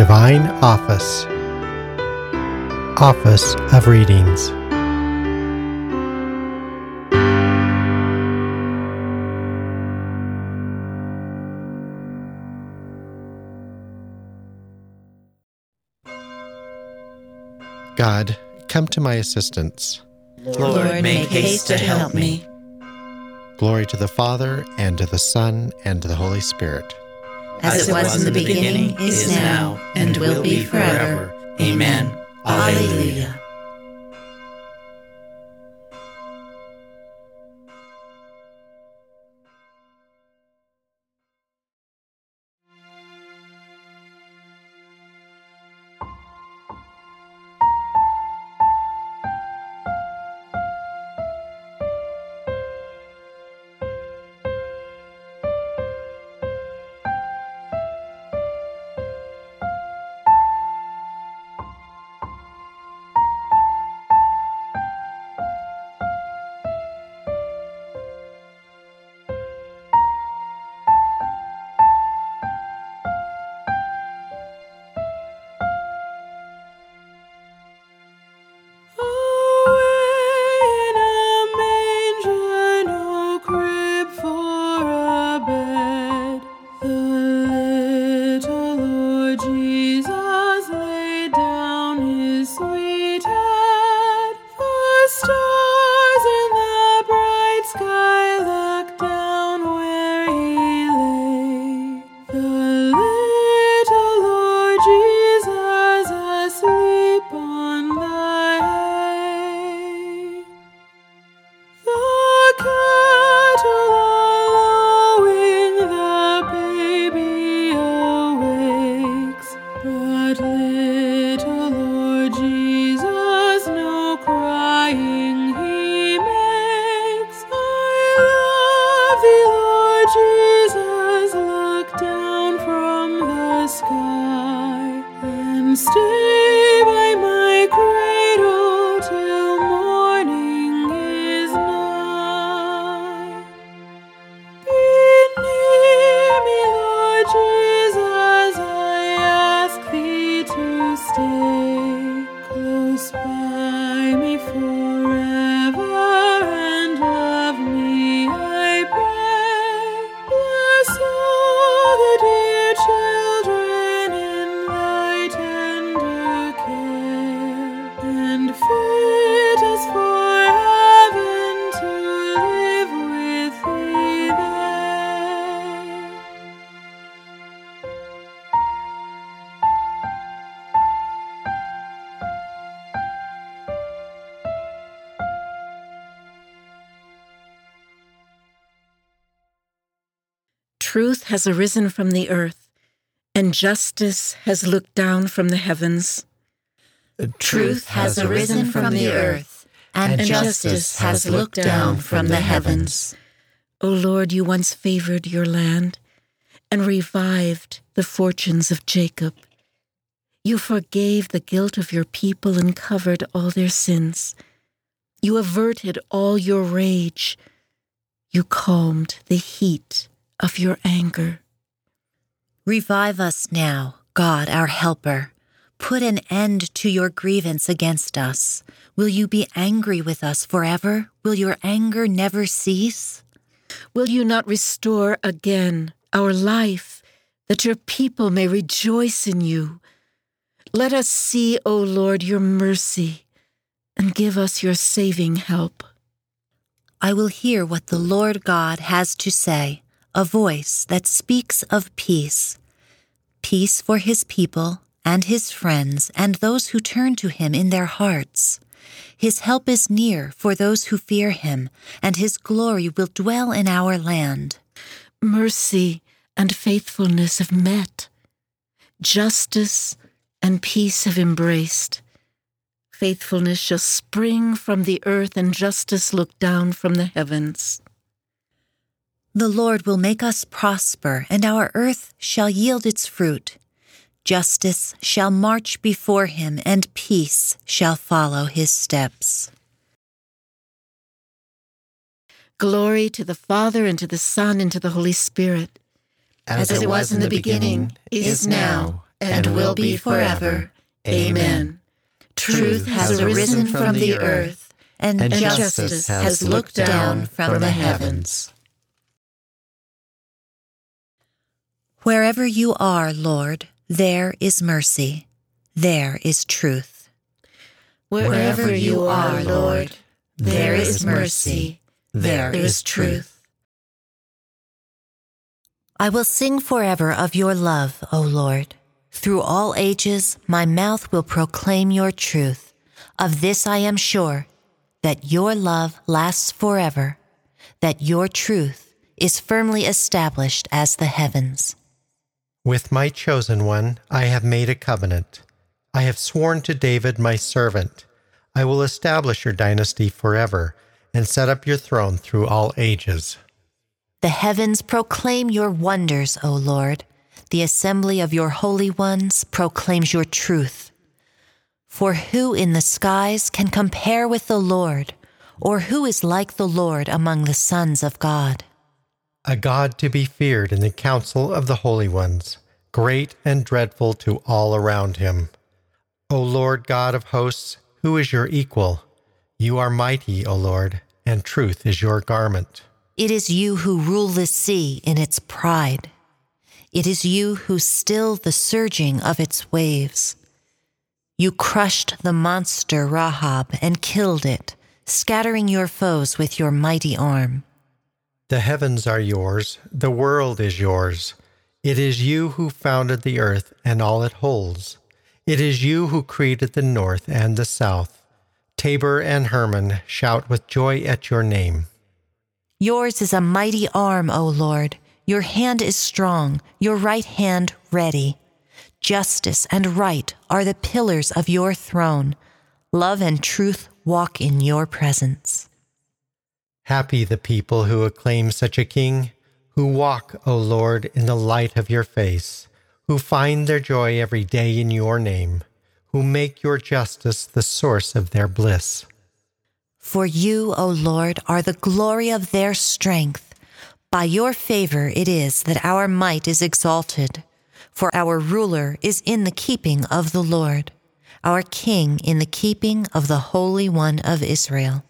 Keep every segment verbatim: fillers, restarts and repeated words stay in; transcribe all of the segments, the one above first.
Divine Office. Office of Readings. God, come to my assistance. Lord, make haste to help me. Glory to the Father, and to the Son, and to the Holy Spirit. As it was in the beginning, is now, and will be forever. Amen. Alleluia. Stay by my cradle till morning is nigh. Be near me, Lord Jesus, I ask thee to stay close by me forever and love me, I pray. Bless all the dear children in thy tender care, and fit us for heaven to live with thee there. Truth has arisen from the earth, and justice has looked down from the heavens. Truth has arisen from the earth, and justice has looked down from the heavens. O Lord, you once favored your land and revived the fortunes of Jacob. You forgave the guilt of your people and covered all their sins. You averted all your rage. You calmed the heat of your anger. Revive us now, God, our helper. Put an end to your grievance against us. Will you be angry with us forever? Will your anger never cease? Will you not restore again our life, that your people may rejoice in you? Let us see, O Lord, your mercy, and give us your saving help. I will hear what the Lord God has to say, a voice that speaks of peace. Peace for his people and his friends and those who turn to him in their hearts. His help is near for those who fear him, and his glory will dwell in our land. Mercy and faithfulness have met. Justice and peace have embraced. Faithfulness shall spring from the earth, and justice look down from the heavens. The Lord will make us prosper, and our earth shall yield its fruit. Justice shall march before him, and peace shall follow his steps. Glory to the Father, and to the Son, and to the Holy Spirit. As, As it was in the beginning, is now, and will be forever. Amen. Truth has arisen from the earth, and and justice has looked down from the heavens. Wherever you are, Lord, there is mercy, there is truth. Wherever you are, Lord, there is mercy, there is truth. I will sing forever of your love, O Lord. Through all ages, my mouth will proclaim your truth. Of this I am sure, that your love lasts forever, that your truth is firmly established as the heavens. With my chosen one, I have made a covenant. I have sworn to David, my servant. I will establish your dynasty forever and set up your throne through all ages. The heavens proclaim your wonders, O Lord. The assembly of your holy ones proclaims your truth. For who in the skies can compare with the Lord, or who is like the Lord among the sons of God? A God to be feared in the council of the holy ones, great and dreadful to all around him. O Lord God of hosts, who is your equal? You are mighty, O Lord, and truth is your garment. It is you who rule the sea in its pride. It is you who still the surging of its waves. You crushed the monster Rahab and killed it, scattering your foes with your mighty arm. The heavens are yours, the world is yours. It is you who founded the earth and all it holds. It is you who created the north and the south. Tabor and Hermon shout with joy at your name. Yours is a mighty arm, O Lord. Your hand is strong, your right hand ready. Justice and right are the pillars of your throne. Love and truth walk in your presence. Happy the people who acclaim such a king, who walk, O Lord, in the light of your face, who find their joy every day in your name, who make your justice the source of their bliss. For you, O Lord, are the glory of their strength. By your favor it is that our might is exalted. For our ruler is in the keeping of the Lord, our king in the keeping of the Holy One of Israel.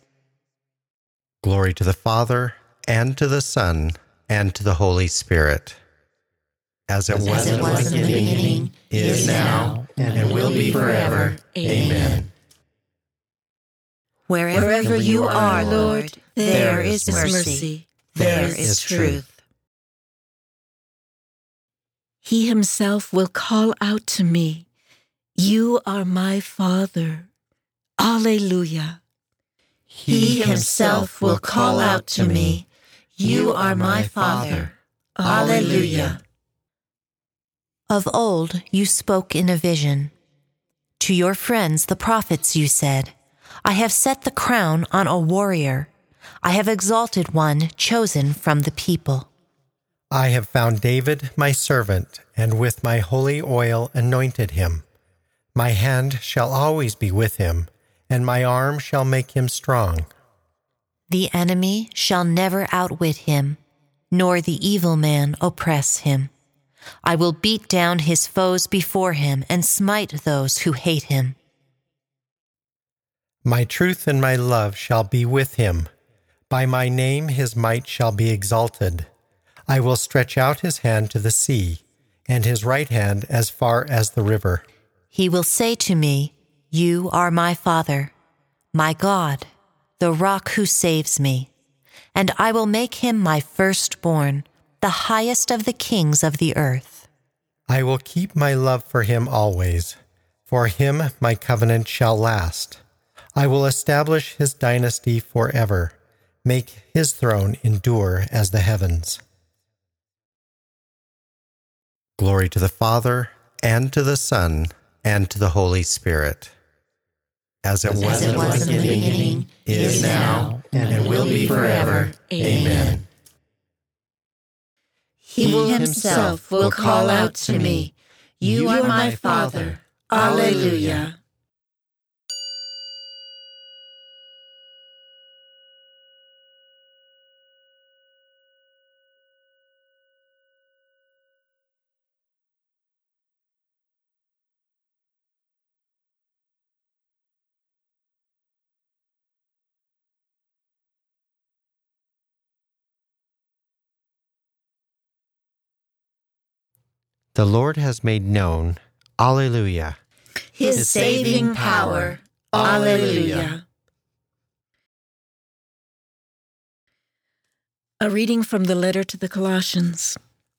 Glory to the Father, and to the Son, and to the Holy Spirit. As it was, As it was in the beginning, is now, and will be forever. Amen. Wherever, Wherever you are, Lord, there is is mercy, there there is is truth. He himself will call out to me, "You are my Father." Alleluia. He himself will call out to me, "You are my Father." Alleluia. Of old you spoke in a vision. To your friends, the prophets, you said, I have set the crown on a warrior. I have exalted one chosen from the people. I have found David, my servant, and with my holy oil anointed him. My hand shall always be with him, and my arm shall make him strong. The enemy shall never outwit him, nor the evil man oppress him. I will beat down his foes before him and smite those who hate him. My truth and my love shall be with him. By my name his might shall be exalted. I will stretch out his hand to the sea, and his right hand as far as the river. He will say to me, You are my Father, my God, the rock who saves me. And I will make him my firstborn, the highest of the kings of the earth. I will keep my love for him always. For him my covenant shall last. I will establish his dynasty forever, make his throne endure as the heavens. Glory to the Father, and to the Son, and to the Holy Spirit. As it was, As it was in the beginning, is now, and will be forever. Amen. He himself will call out to me, "You are my Father." Alleluia. The Lord has made known. Alleluia. His, His saving saving power. power. Alleluia. A reading from the letter to the Colossians.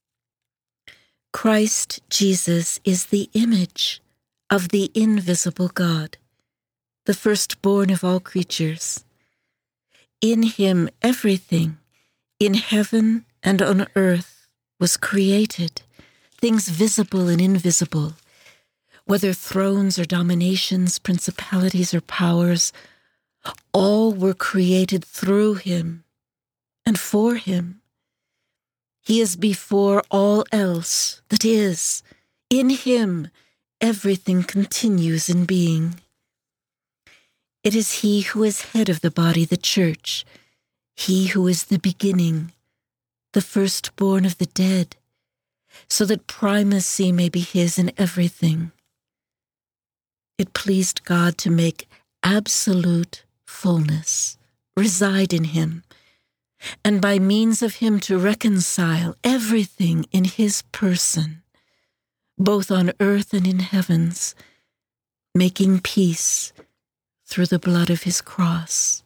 Christ Jesus is the image of the invisible God, the firstborn of all creatures. In him everything, in heaven and on earth, was created, things visible and invisible, whether thrones or dominations, principalities or powers, all were created through him and for him. He is before all else that is. In him, everything continues in being. It is he who is head of the body, the church, he who is the beginning, the firstborn of the dead, so that primacy may be his in everything. It pleased God to make absolute fullness reside in him, and by means of him to reconcile everything in his person, both on earth and in heavens, making peace through the blood of his cross.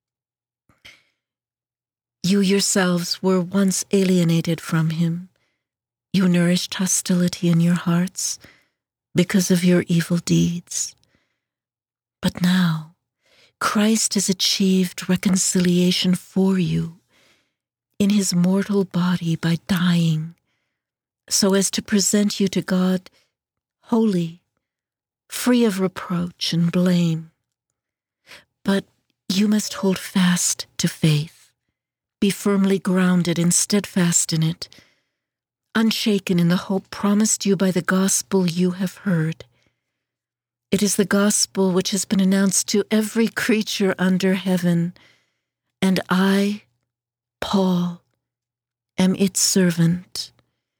You yourselves were once alienated from him. You nourished hostility in your hearts because of your evil deeds. But now, Christ has achieved reconciliation for you in his mortal body by dying, so as to present you to God holy, free of reproach and blame. But you must hold fast to faith, be firmly grounded and steadfast in it, unshaken in the hope promised you by the gospel you have heard. It is the gospel which has been announced to every creature under heaven, and I, Paul, am its servant.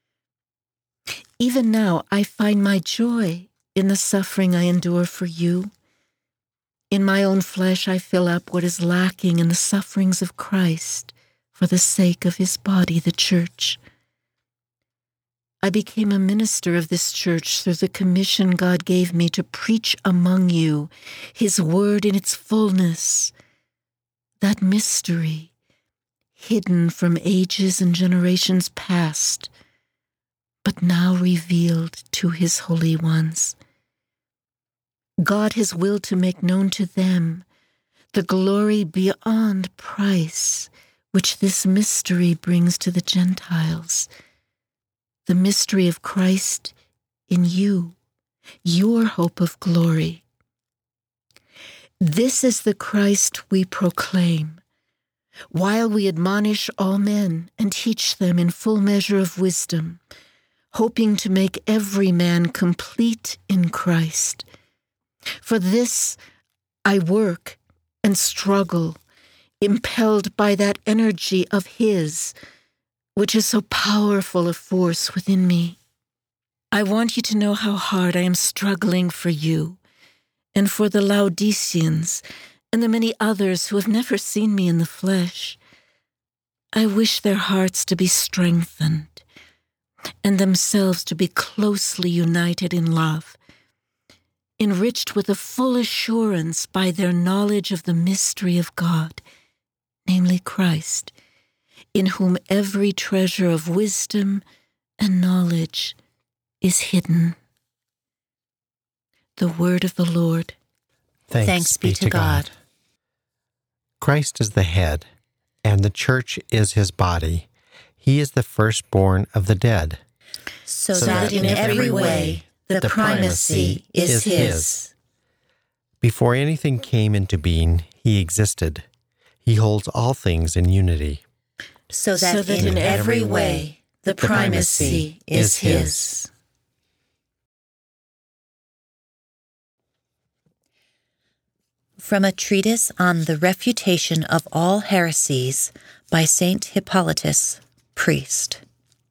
Even now I find my joy in the suffering I endure for you. In my own flesh I fill up what is lacking in the sufferings of Christ for the sake of his body, the church. I became a minister of this church through the commission God gave me to preach among you his word in its fullness, that mystery hidden from ages and generations past, but now revealed to his holy ones. God has willed to make known to them the glory beyond price which this mystery brings to the Gentiles, the mystery of Christ in you, your hope of glory. This is the Christ we proclaim, while we admonish all men and teach them in full measure of wisdom, hoping to make every man complete in Christ. For this I work and struggle, impelled by that energy of his, which is so powerful a force within me. I want you to know how hard I am struggling for you, and for the Laodiceans, and the many others who have never seen me in the flesh. I wish their hearts to be strengthened, and themselves to be closely united in love, enriched with a full assurance by their knowledge of the mystery of God, namely Christ, in whom every treasure of wisdom and knowledge is hidden. The word of the Lord. Thanks, Thanks be to God. Christ is the head, and the church is his body. He is the firstborn of the dead, So, So that in every way the primacy is his. Before anything came into being, he existed. He holds all things in unity. So that, So that in in every every way the primacy is his. From a treatise on the refutation of all heresies by Saint Hippolytus, priest.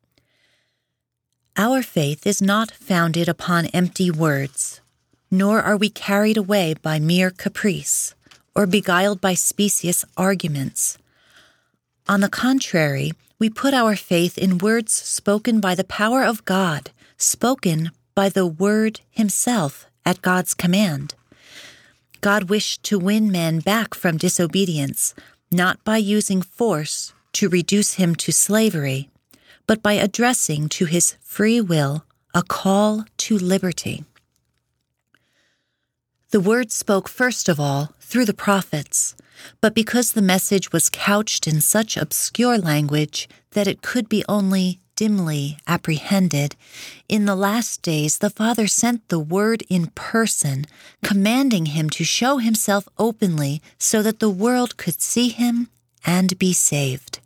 Our faith is not founded upon empty words, nor are we carried away by mere caprice, or beguiled by specious arguments. On the contrary, we put our faith in words spoken by the power of God spoken by the Word himself at God's command. God wished to win man back from disobedience, not by using force to reduce him to slavery, but by addressing to his free will a call to liberty. The Word spoke first of all through the prophets, but because the message was couched in such obscure language that it could be only dimly apprehended, in the last days the Father sent the Word in person, commanding him to show himself openly so that the world could see him and be saved.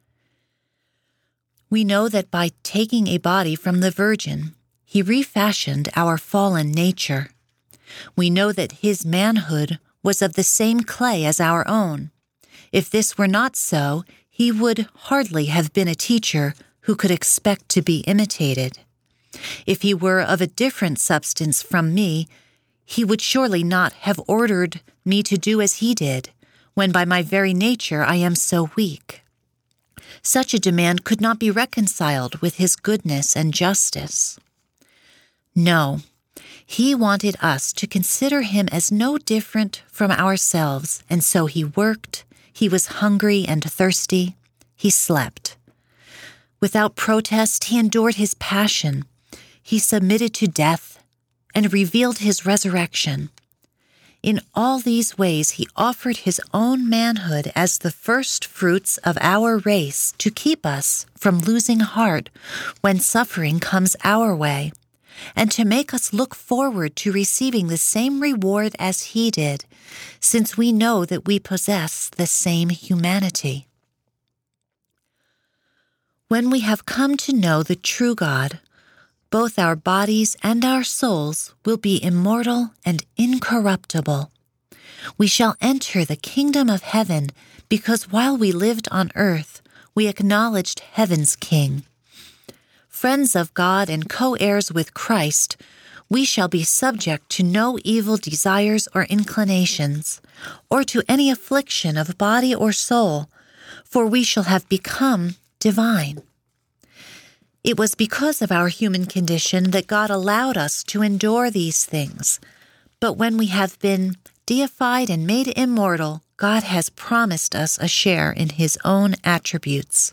We know that by taking a body from the Virgin, he refashioned our fallen nature. We know that his manhood was of the same clay as our own. If this were not so, he would hardly have been a teacher who could expect to be imitated. If he were of a different substance from me, he would surely not have ordered me to do as he did, when by my very nature I am so weak. Such a demand could not be reconciled with his goodness and justice. No, he wanted us to consider him as no different from ourselves, and so he worked, he was hungry and thirsty, he slept. Without protest, he endured his passion, he submitted to death, and revealed his resurrection. In all these ways, he offered his own manhood as the first fruits of our race to keep us from losing heart when suffering comes our way, and to make us look forward to receiving the same reward as he did, since we know that we possess the same humanity. When we have come to know the true God, both our bodies and our souls will be immortal and incorruptible. We shall enter the kingdom of heaven because while we lived on earth, we acknowledged heaven's King. Friends of God and co-heirs with Christ, we shall be subject to no evil desires or inclinations, or to any affliction of body or soul, for we shall have become divine. It was because of our human condition that God allowed us to endure these things. But when we have been deified and made immortal, God has promised us a share in his own attributes.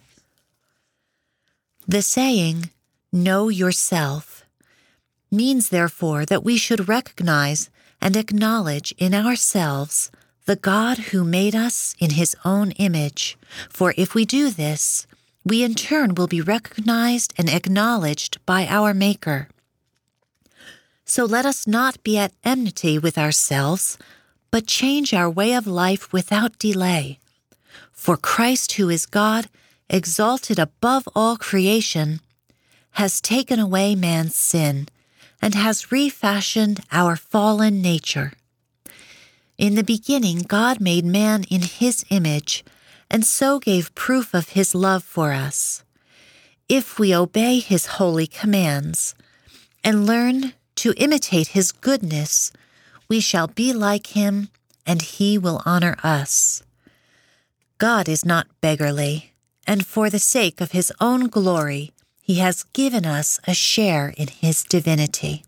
The saying, "Know yourself," means therefore that we should recognize and acknowledge in ourselves the God who made us in his own image. For if we do this, we in turn will be recognized and acknowledged by our Maker. So let us not be at enmity with ourselves, but change our way of life without delay. For Christ, who is God, exalted above all creation, has taken away man's sin and has refashioned our fallen nature. In the beginning, God made man in his image, and so gave proof of his love for us. If we obey his holy commands and learn to imitate his goodness, we shall be like him, and he will honor us. God is not beggarly, and for the sake of his own glory, he has given us a share in his divinity.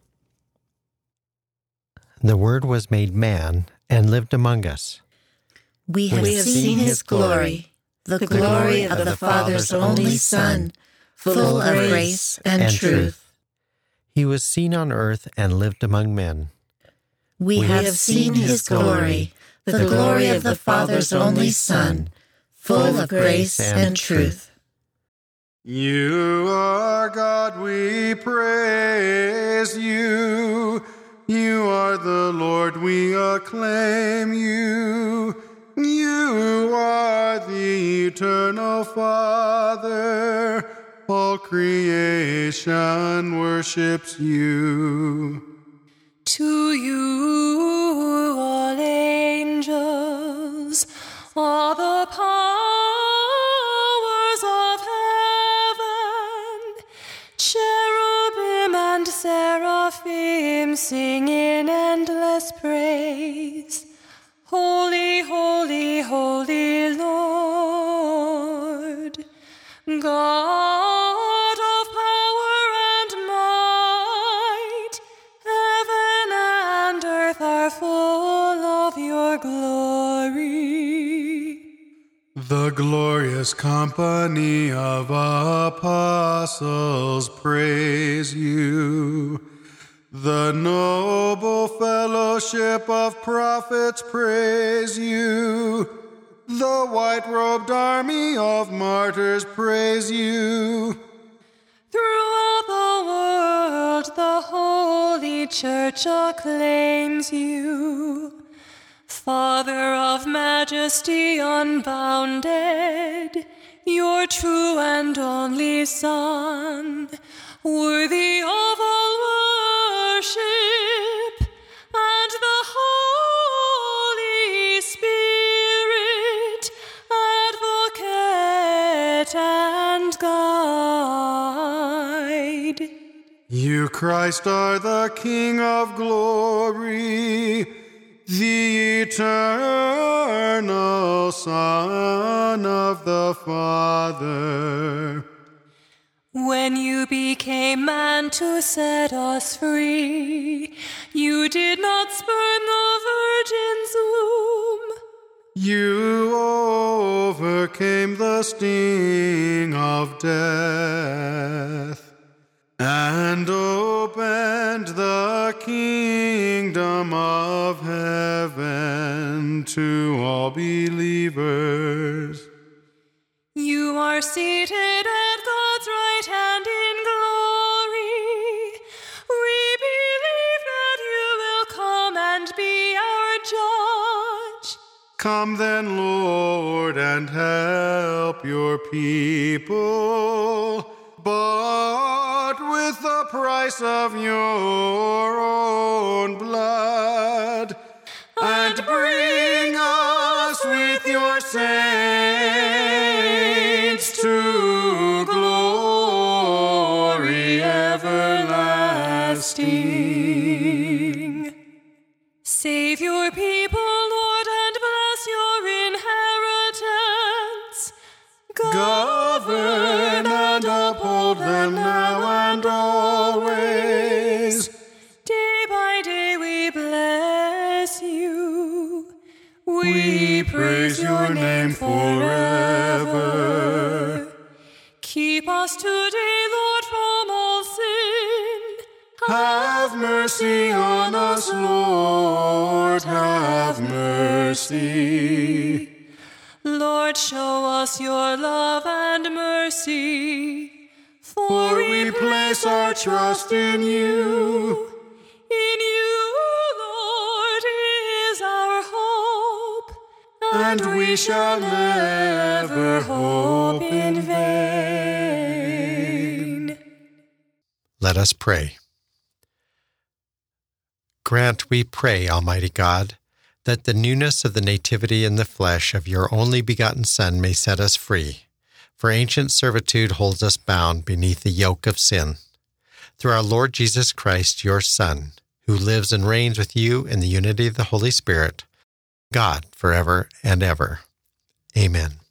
The Word was made man and lived among us. We have, We have seen his glory, the glory of the Father's only Son, full of grace and truth. He was seen on earth and lived among men. We have seen his glory, the glory of the Father's only Son, full of grace and truth. You are God, we praise you. You are the Lord, we acclaim you. You are the eternal Father. All creation worships you. To you, all angels, all the powers of heaven, cherubim and seraphim sing in endless praise. Holy, holy, holy Lord, God of power and your glory. The glorious company of apostles praise you. The noble fellowship of prophets praise you. The white-robed army of martyrs praise you. Throughout the world, the Holy Church acclaims you. Father of majesty unbounded, your true and only Son, worthy of all worship, and the Holy Spirit, advocate and guide. You, Christ, are the King of glory, the eternal Son of the Father. When you became man to set us free, you did not spurn the virgin's womb. You overcame the sting of death and opened the kingdom of heaven to all believers. You are seated at God's right hand in glory. We believe that you will come and be our judge. Come then, Lord, and help your people, bought with the price of your own blood, and bring us with your saints to glory everlasting. Save your people, Lord, and bless your inheritance. Govern and uphold them now and always. Day by day we bless you. We praise your name forever. Keep us today, Lord, from all sin. Have mercy on us, Lord, have mercy. Lord, show us your love and mercy, For we place our trust in you. In you, Lord, is our hope, And we shall never hope in vain. Let us pray. Grant, we pray, Almighty God, that the newness of the nativity in the flesh of your only begotten Son may set us free, for ancient servitude holds us bound beneath the yoke of sin. Through our Lord Jesus Christ, your Son, who lives and reigns with you in the unity of the Holy Spirit, God, forever and ever. Amen.